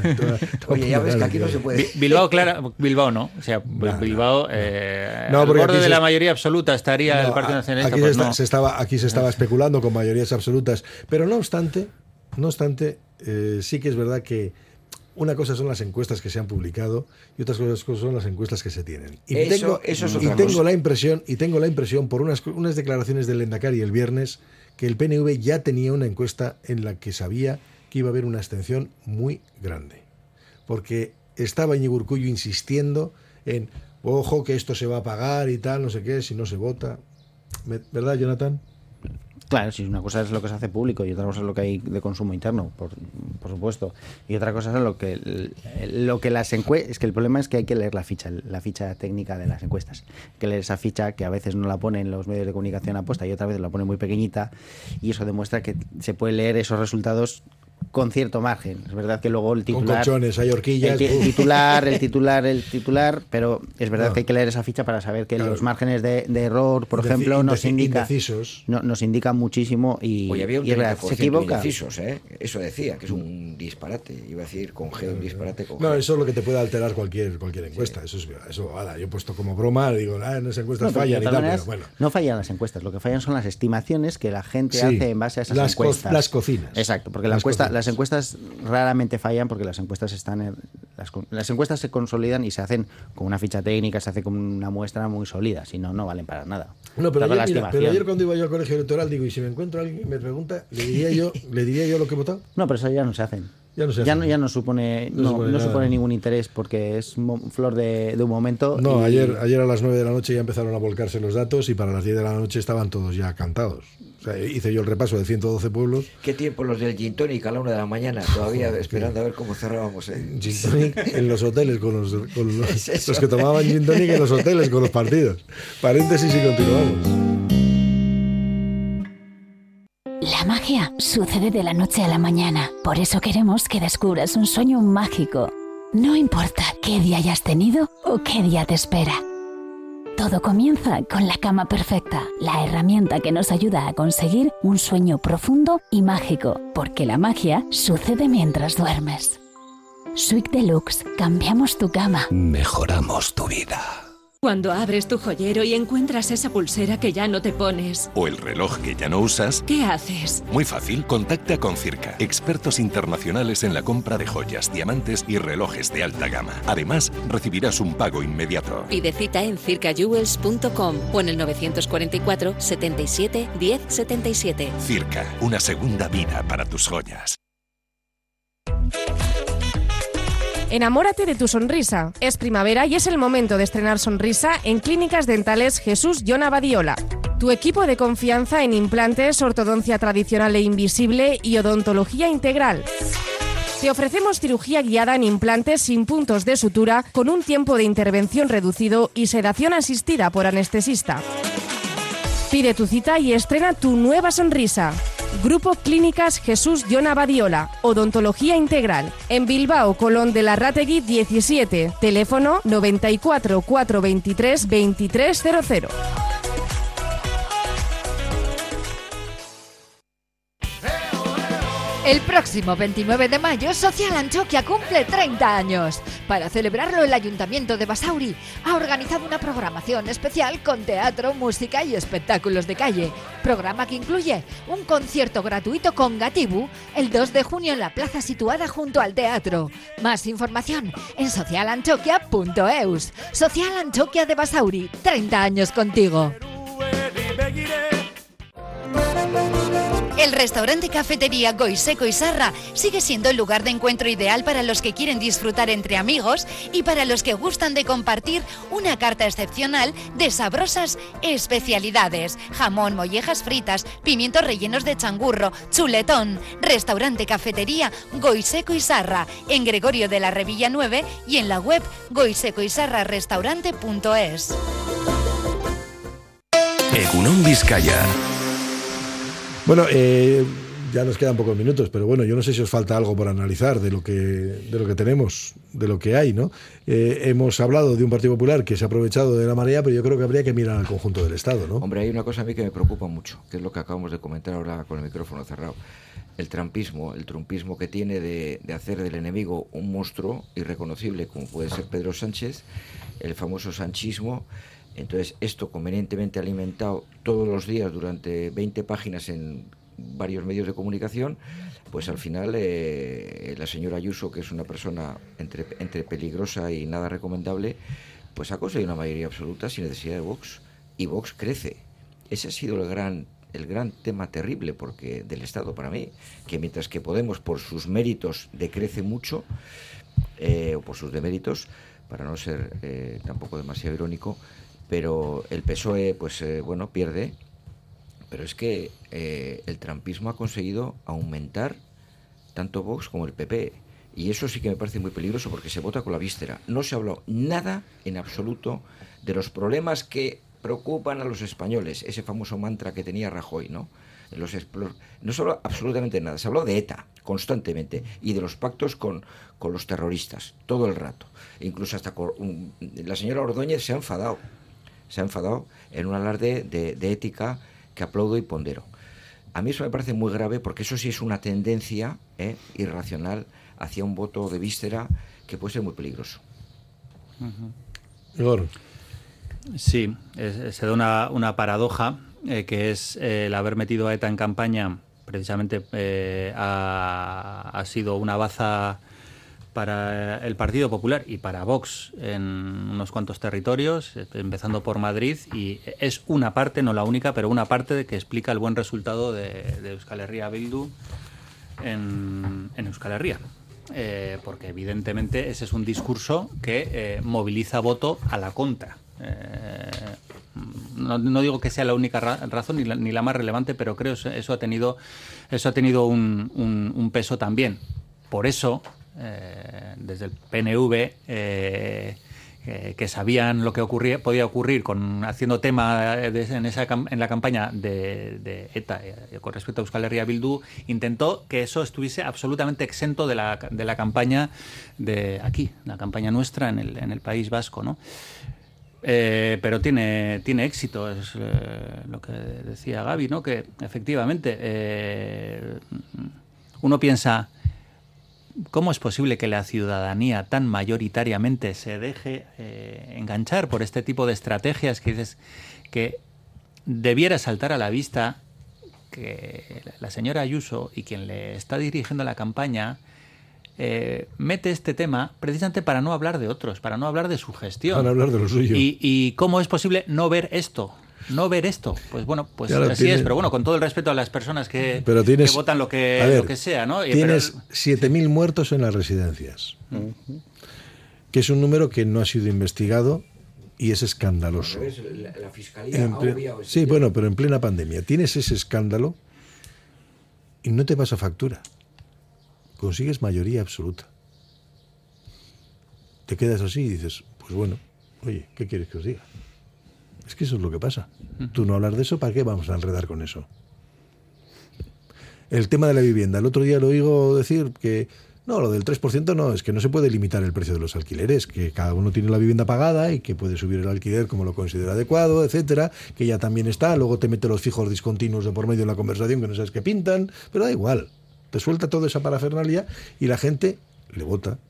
Oye, ya ves que aquí no se puede... Bilbao, claro, Bilbao no. O sea, no, Bilbao, eh, no, al borde de se, la mayoría absoluta estaría no, el Partido Nacionalista. Aquí, pues se, está, no. se estaba, aquí se estaba especulando con mayorías absolutas, pero no obstante, no obstante, eh, sí que es verdad que una cosa son las encuestas que se han publicado y otras cosas son las encuestas que se tienen. Y eso, tengo, eso es y otra tengo cosa. la impresión, y tengo la impresión por unas, unas declaraciones del Lehendakari el viernes, que el P N V ya tenía una encuesta en la que sabía que iba a haber una abstención muy grande. Porque estaba Iñigo Urkullu insistiendo en, ojo, que esto se va a pagar y tal, no sé qué, si no se vota. ¿Verdad, Jonathan? Claro, si una cosa es lo que se hace público y otra cosa es lo que hay de consumo interno, por, por supuesto. Y otra cosa es lo que lo que las encuestas... Es que el problema es que hay que leer la ficha, la ficha técnica de las encuestas. Hay que leer esa ficha que a veces no la ponen los medios de comunicación aposta y otra vez la ponen muy pequeñita, y eso demuestra que se puede leer esos resultados con cierto margen. Es verdad que luego el titular... Con colchones, hay horquillas... El, el titular, el titular, el titular... Pero es verdad no. que hay que leer esa ficha para saber que claro. los márgenes de, de error, por Indeci- ejemplo, nos indeci- indica... indecisos. No, nos indican muchísimo y, Oye, había un y es verdad, treinta por se ciento equivoca. indecisos, ¿eh? Eso decía, que es un disparate. Iba a decir con G, un disparate con G. No, eso es lo que te puede alterar cualquier cualquier encuesta. Sí. Eso es eso. Ahora, yo he puesto como broma, digo, ah, en esas encuestas No, fallan y tal, maneras, pero bueno. No fallan las encuestas, lo que fallan son las estimaciones que la gente Sí, hace en base a esas las encuestas. Co- las cocinas. Exacto, porque la Las encuesta, cocinas. las encuestas raramente fallan porque las encuestas están en, las, las encuestas se consolidan y se hacen con una ficha técnica, se hace con una muestra muy sólida, si no, no valen para nada. No, pero, Dado ayer, la mira, pero estimación. ayer cuando iba yo al colegio electoral, digo, y si me encuentro a alguien que me pregunta, le diría yo, le diría yo lo que he votado. No, pero eso ya no se hacen. Ya no se ya hacen. no, ya no supone, No no, supone no nada. supone ningún interés porque es mo- flor de, de un momento. No, y- ayer, ayer a las nueve de la noche ya empezaron a volcarse los datos y para las diez de la noche estaban todos ya cantados. O sea, hice yo el repaso de ciento doce pueblos. ¿Qué tiempo los del Gin Tonic a la una de la mañana? Todavía Joder, esperando tío. a ver cómo cerrábamos. ¿eh? Gin tonic en los hoteles con los, con los, Es eso. los que tomaban gin tonic en los hoteles con los partidos. Paréntesis y continuamos. magia sucede de la noche a la mañana. Por eso queremos que descubras un sueño mágico. No importa qué día hayas tenido o qué día te espera. Todo comienza con la cama perfecta, la herramienta que nos ayuda a conseguir un sueño profundo y mágico, porque la magia sucede mientras duermes. Sweet Deluxe, cambiamos tu cama. Mejoramos tu vida. Cuando abres tu joyero y encuentras esa pulsera que ya no te pones, o el reloj que ya no usas, ¿qué haces? Muy fácil, contacta con Circa, expertos internacionales en la compra de joyas, diamantes y relojes de alta gama. Además, recibirás un pago inmediato. Pide cita en circa jewels punto com o en el novecientos cuarenta y cuatro, setenta y siete, diez setenta y siete. Circa, una segunda vida para tus joyas. Enamórate de tu sonrisa. Es primavera y es el momento de estrenar sonrisa en Clínicas Dentales Jesús Yona Badiola. Tu equipo de confianza en implantes, ortodoncia tradicional e invisible y odontología integral. Te ofrecemos cirugía guiada en implantes sin puntos de sutura, con un tiempo de intervención reducido y sedación asistida por anestesista. Pide tu cita y estrena tu nueva sonrisa. Grupo Clínicas Jesús Yona Badiola, odontología integral. En Bilbao, Colón de la Rategui diecisiete, teléfono noventa y cuatro, cuatrocientos veintitrés, veintitrés cero cero. El próximo veintinueve de mayo, Social Antioquia cumple treinta años. Para celebrarlo, el Ayuntamiento de Basauri ha organizado una programación especial con teatro, música y espectáculos de calle. Programa que incluye un concierto gratuito con Gatibu el dos de junio en la plaza situada junto al teatro. Más información en social antioquia punto eus. Social Antioquia de Basauri, treinta años contigo. El restaurante cafetería Goiseco y Sarra sigue siendo el lugar de encuentro ideal para los que quieren disfrutar entre amigos y para los que gustan de compartir una carta excepcional de sabrosas especialidades: jamón, mollejas fritas, pimientos rellenos de changurro, chuletón. Restaurante cafetería Goiseco y Sarra en Gregorio de la Revilla nueve y en la web goiseco y sarra restaurante punto es. Egunon Vizcaya. Bueno, eh, ya nos quedan pocos minutos, pero bueno, yo no sé si os falta algo por analizar de lo que, de lo que tenemos, de lo que hay, ¿no? Eh, hemos hablado de un Partido Popular que se ha aprovechado de la marea, pero yo creo que habría que mirar al conjunto del Estado, ¿no? Hombre, hay una cosa a mí que me preocupa mucho, que es lo que acabamos de comentar ahora con el micrófono cerrado. El trampismo, el trumpismo que tiene de, de hacer del enemigo un monstruo irreconocible, como puede ser Pedro Sánchez, el famoso sanchismo. Entonces, esto convenientemente alimentado todos los días durante veinte páginas en varios medios de comunicación, pues al final eh, la señora Ayuso, que es una persona entre, entre peligrosa y nada recomendable, pues ha conseguido una mayoría absoluta sin necesidad de Vox. Y Vox crece. Ese ha sido el gran, el gran tema terrible porque del Estado para mí, que mientras que Podemos, por sus méritos, decrece mucho, eh, o por sus deméritos, para no ser eh, tampoco demasiado irónico, pero el P S O E, pues eh, bueno, pierde, pero es que eh, el trampismo ha conseguido aumentar tanto Vox como el P P, y eso sí que me parece muy peligroso porque se vota con la víscera. No se habló nada en absoluto de los problemas que preocupan a los españoles, ese famoso mantra que tenía Rajoy, ¿no? Los explor... No se habló absolutamente nada, se habló de ETA constantemente y de los pactos con, con los terroristas, todo el rato. Incluso hasta con... la señora Ordóñez se ha enfadado. se ha enfadado en un alarde de, de ética que aplaudo y pondero. A mí eso me parece muy grave porque eso sí es una tendencia eh, irracional hacia un voto de víscera que puede ser muy peligroso. Igor. Sí, es, se da una, una paradoja eh, que es eh, el haber metido a ETA en campaña. Precisamente eh, ha, ha sido una baza para el Partido Popular y para Vox en unos cuantos territorios, empezando por Madrid, y es una parte, no la única, pero una parte de que explica el buen resultado de, de Euskal Herria Bildu en, en Euskal Herria. Eh, porque evidentemente ese es un discurso que eh, moviliza voto a la contra. Eh, no, no digo que sea la única ra- razón ni la, ni la más relevante, pero creo que eso ha tenido, eso ha tenido un, un, un peso también. Por eso, Eh, desde el P N V eh, eh, que sabían lo que ocurría, podía ocurrir con haciendo tema de, en, esa, en la campaña de, de ETA eh, con respecto a Euskal Herria Bildu, intentó que eso estuviese absolutamente exento de la, de la campaña de aquí, la campaña nuestra en el, en el País Vasco, ¿no? Eh, pero tiene, tiene éxito, es eh, lo que decía Gaby, ¿no? Que efectivamente eh, uno piensa, ¿cómo es posible que la ciudadanía tan mayoritariamente se deje eh, enganchar por este tipo de estrategias que dices que debiera saltar a la vista que la señora Ayuso y quien le está dirigiendo la campaña Eh, mete este tema precisamente para no hablar de otros, para no hablar de su gestión. Para hablar de lo suyo. Y, y cómo es posible no ver esto, no ver esto. Pues bueno, pues Claro, así tiene, es, pero bueno, con todo el respeto a las personas que, pero tienes, que votan lo que, ver, lo que sea, ¿no? Y, tienes pero, siete mil muertos en las residencias, uh-huh. que es un número que no ha sido investigado y es escandaloso. La, la fiscalía ha obviado Sí, tema. Bueno, pero en plena pandemia tienes ese escándalo y no te pasa factura. Consigues mayoría absoluta. Te quedas así y dices, pues bueno, oye, ¿qué quieres que os diga? Es que eso es lo que pasa. Tú no hablas de eso, ¿para qué vamos a enredar con eso? El tema de la vivienda. El otro día lo oigo decir que no, lo del tres por ciento no, es que no se puede limitar el precio de los alquileres, que cada uno tiene la vivienda pagada y que puede subir el alquiler como lo considera adecuado, etcétera, que ya también está, luego te mete los fijos discontinuos de por medio de la conversación que no sabes qué pintan, pero da igual. Te suelta toda esa parafernalia y la gente le vota.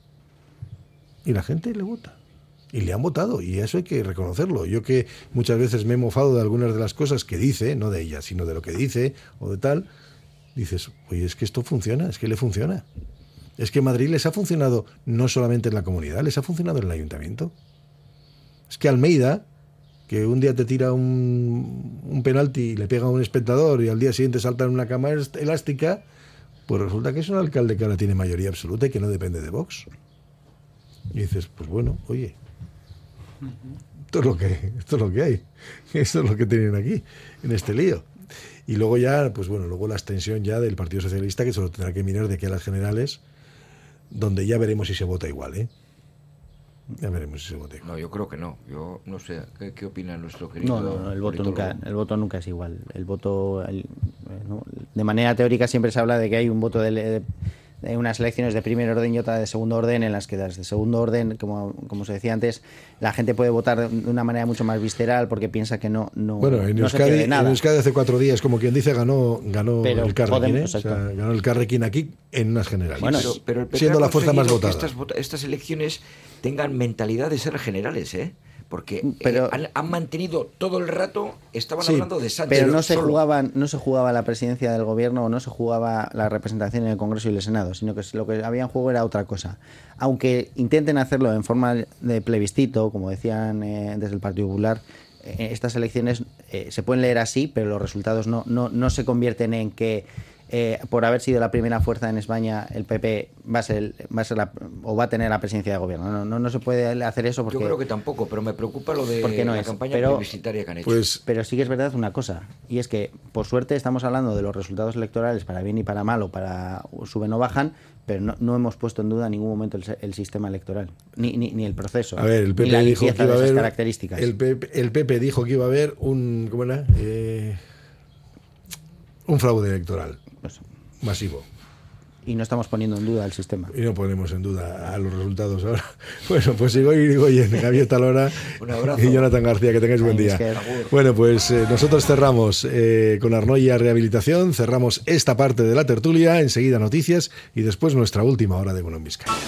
Y la gente le vota. Y le han votado. Y eso hay que reconocerlo. Yo que muchas veces me he mofado de algunas de las cosas que dice, no de ella, sino de lo que dice o de tal, dices, oye, es que esto funciona, es que le funciona. Es que Madrid les ha funcionado no solamente en la comunidad, les ha funcionado en el ayuntamiento. Es que Almeida, que un día te tira un, un penalti y le pega a un espectador y al día siguiente salta en una cama elástica, pues resulta que es un alcalde que ahora tiene mayoría absoluta y que no depende de Vox. Y dices, pues bueno, oye, esto es lo que, esto es lo que hay, esto es lo que tienen aquí, en este lío. Y luego ya, pues bueno, luego la extensión ya del Partido Socialista, que solo tendrá que mirar de aquí a las generales, donde ya veremos si se vota igual, ¿eh? Ya veremos si se vota igual. No, yo creo que no. Yo no sé, ¿qué, qué opina nuestro querido? No, no, no el voto nunca, el voto nunca es igual. El voto, el, no, de manera teórica siempre se habla de que hay un voto de, de, de unas elecciones de primer orden y otra de segundo orden, en las que las de segundo orden, como, como se decía antes, la gente puede votar de una manera mucho más visceral porque piensa que no, no, bueno, en no Euskadi, se pierde nada. En Euskadi hace cuatro días, como quien dice, ganó, ganó pero el Carrequín, ¿eh? O sea, exacto. ganó el Carrequín aquí en unas generales. Bueno, pero, pero el P P siendo la fuerza más votada. Que estas, estas elecciones tengan mentalidad de ser generales, ¿eh? Porque pero, eh, han, han mantenido todo el rato, estaban sí, hablando de Sánchez. Pero no se, solo. jugaban, no se jugaba la presidencia del gobierno o no se jugaba la representación en el Congreso y el Senado, sino que lo que había en juego era otra cosa. Aunque intenten hacerlo en forma de plebiscito, como decían eh, desde el Partido Popular, eh, estas elecciones eh, se pueden leer así, pero los resultados no, no, no se convierten en que Eh, por haber sido la primera fuerza en España, el P P va a ser, va a ser la, o va a tener la presidencia de gobierno. No, no, no se puede hacer eso porque... Yo creo que tampoco, pero me preocupa lo de no la es. campaña pero, plebiscitaria que han hecho. Pues, pero sí que es verdad una cosa, y es que, por suerte, estamos hablando de los resultados electorales para bien y para mal, o para suben o bajan, pero no, no hemos puesto en duda en ningún momento el, el sistema electoral, ni, ni, ni el proceso, a ver, el P P ni la dijo que limpieza iba a de esas haber, características. El P P, el P P dijo que iba a haber un, ¿cómo era? Eh, un fraude electoral. Pues, masivo. Y no estamos poniendo en duda el sistema. Y no ponemos en duda a los resultados ahora. Bueno, pues sigo Irigoyen, Javier Talora y Jonathan García. Que tengáis buen día. Bueno, pues eh, nosotros cerramos eh, con Arnoia Rehabilitación, cerramos esta parte de la tertulia, enseguida noticias y después nuestra última hora de Bono en Vizcaya.